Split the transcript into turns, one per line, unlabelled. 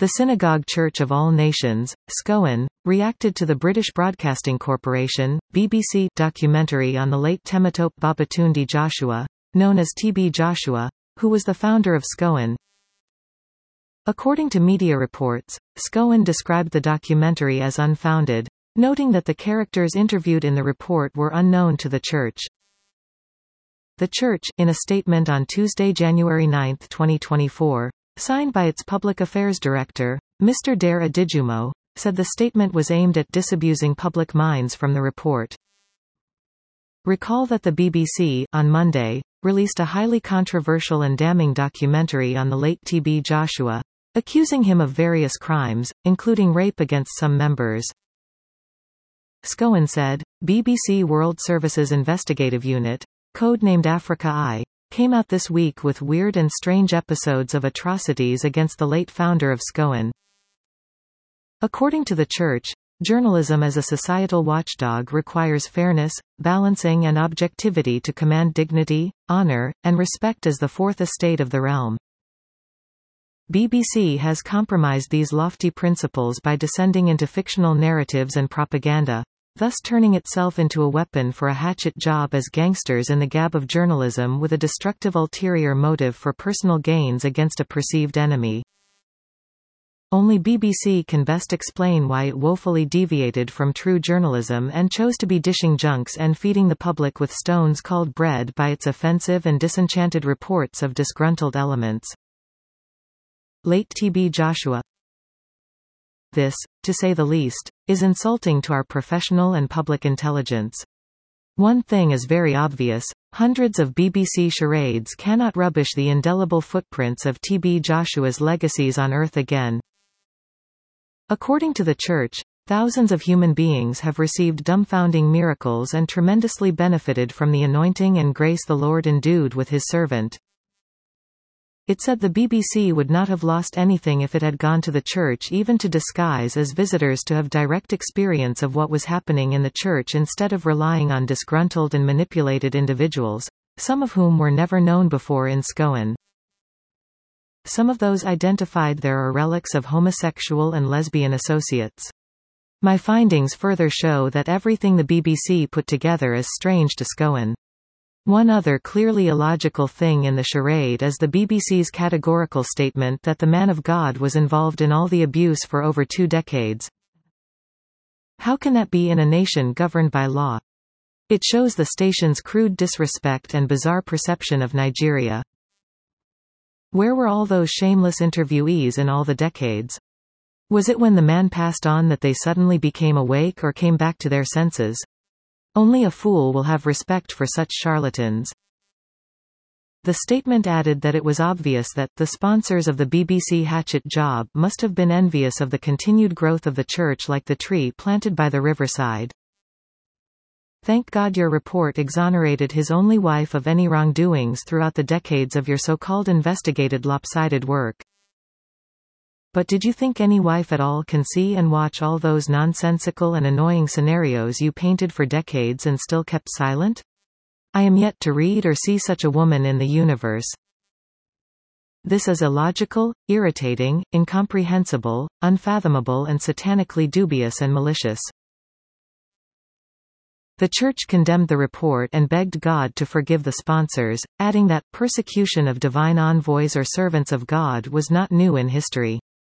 The Synagogue Church of All Nations, SCOAN, reacted to the British Broadcasting Corporation (BBC) documentary on the late Temitope Babatunde Joshua, known as TB Joshua, who was the founder of SCOAN. According to media reports, SCOAN described the documentary as unfounded, noting that the characters interviewed in the report were unknown to the Church. The Church, in a statement on Tuesday, January 9, 2024, signed by its Public Affairs Director, Mr. Dare Adijumo, said the statement was aimed at disabusing public minds from the report. Recall that the BBC, on Monday, released a highly controversial and damning documentary on the late TB Joshua, accusing him of various crimes, including rape against some members. SCOAN said, BBC World Service's investigative unit, codenamed Africa Eye, came out this week with weird and strange episodes of atrocities against the late founder of SCOAN. According to the Church, journalism as a societal watchdog requires fairness, balancing and objectivity to command dignity, honor, and respect as the fourth estate of the realm. BBC has compromised these lofty principles by descending into fictional narratives and propaganda, thus turning itself into a weapon for a hatchet job as gangsters in the gab of journalism with a destructive ulterior motive for personal gains against a perceived enemy. Only BBC can best explain why it woefully deviated from true journalism and chose to be dishing junks and feeding the public with stones called bread by its offensive and disenchanted reports of disgruntled elements. Late TB Joshua. This, to say the least, is insulting to our professional and public intelligence. One thing is very obvious: hundreds of BBC charades cannot rubbish the indelible footprints of TB Joshua's legacies on Earth again. According to the Church, thousands of human beings have received dumbfounding miracles and tremendously benefited from the anointing and grace the Lord endued with his servant. It said the BBC would not have lost anything if it had gone to the Church even to disguise as visitors to have direct experience of what was happening in the Church instead of relying on disgruntled and manipulated individuals, some of whom were never known before in SCOAN. Some of those identified there are relics of homosexual and lesbian associates. My findings further show that everything the BBC put together is strange to SCOAN. One other clearly illogical thing in the charade is the BBC's categorical statement that the man of God was involved in all the abuse for over 2 decades. How can that be in a nation governed by law? It shows the station's crude disrespect and bizarre perception of Nigeria. Where were all those shameless interviewees in all the decades? Was it when the man passed on that they suddenly became awake or came back to their senses? Only a fool will have respect for such charlatans. The statement added that it was obvious that the sponsors of the BBC hatchet job must have been envious of the continued growth of the Church like the tree planted by the riverside. Thank God your report exonerated his only wife of any wrongdoings throughout the decades of your so-called investigated lopsided work. But did you think any wife at all can see and watch all those nonsensical and annoying scenarios you painted for decades and still kept silent? I am yet to read or see such a woman in the universe. This is illogical, irritating, incomprehensible, unfathomable and satanically dubious and malicious. The Church condemned the report and begged God to forgive the sponsors, adding that persecution of divine envoys or servants of God was not new in history.